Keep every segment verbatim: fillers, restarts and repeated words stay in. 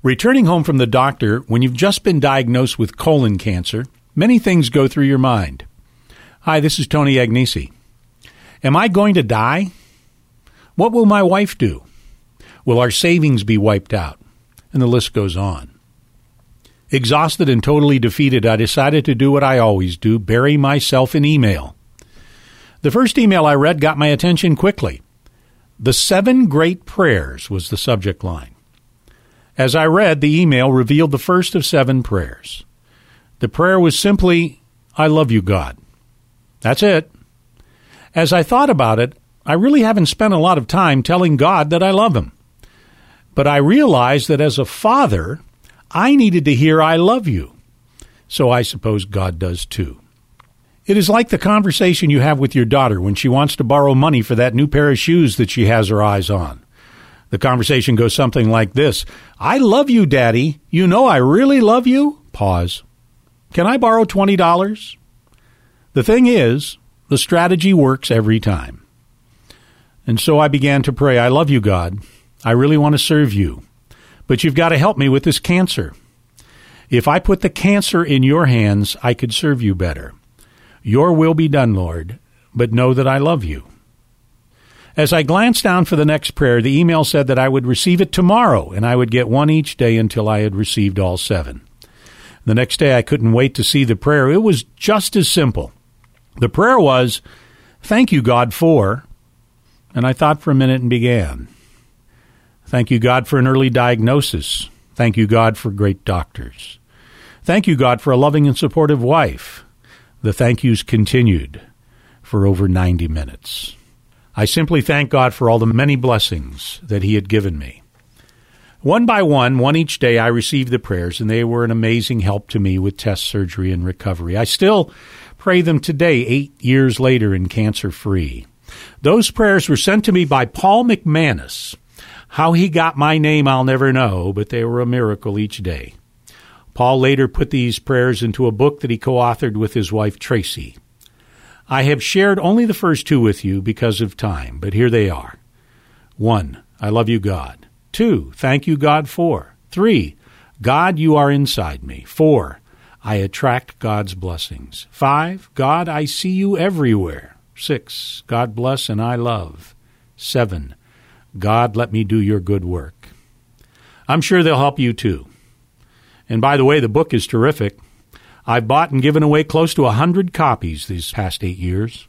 Returning home from the doctor when you've just been diagnosed with colon cancer, many things go through your mind. Hi, this is Tony Agnesi. Am I going to die? What will my wife do? Will our savings be wiped out? And the list goes on. Exhausted and totally defeated, I decided to do what I always do, bury myself in email. The first email I read got my attention quickly. The Seven Great Prayers was the subject line. As I read, the email revealed the first of seven prayers. The prayer was simply, I love you, God. That's it. As I thought about it, I really haven't spent a lot of time telling God that I love him. But I realized that as a father, I needed to hear I love you. So I suppose God does too. It is like the conversation you have with your daughter when she wants to borrow money for that new pair of shoes that she has her eyes on. The conversation goes something like this. I love you, Daddy. You know I really love you. Pause. Can I borrow twenty dollars? The thing is, the strategy works every time. And so I began to pray, I love you, God. I really want to serve you. But you've got to help me with this cancer. If I put the cancer in your hands, I could serve you better. Your will be done, Lord, but know that I love you. As I glanced down for the next prayer, the email said that I would receive it tomorrow, and I would get one each day until I had received all seven. The next day, I couldn't wait to see the prayer. It was just as simple. The prayer was, thank you, God, for, and I thought for a minute and began. Thank you, God, for an early diagnosis. Thank you, God, for great doctors. Thank you, God, for a loving and supportive wife. The thank yous continued for over ninety minutes. I simply thank God for all the many blessings that he had given me. One by one, one each day, I received the prayers, and they were an amazing help to me with test, surgery, and recovery. I still pray them today, eight years later, and cancer-free. Those prayers were sent to me by Paul McManus. How he got my name, I'll never know, but they were a miracle each day. Paul later put these prayers into a book that he co-authored with his wife, Tracy. I have shared only the first two with you because of time, but here they are. One, I love you, God. Two, thank you, God, for. Three, God, you are inside me. Four, I attract God's blessings. Five, God, I see you everywhere. Six, God bless and I love. Seven, God, let me do your good work. I'm sure they'll help you too. And by the way, the book is terrific. I've bought and given away close to a hundred copies these past eight years.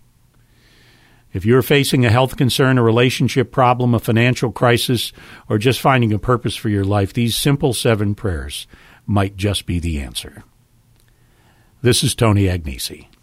If you're facing a health concern, a relationship problem, a financial crisis, or just finding a purpose for your life, these simple seven prayers might just be the answer. This is Tony Agnesi.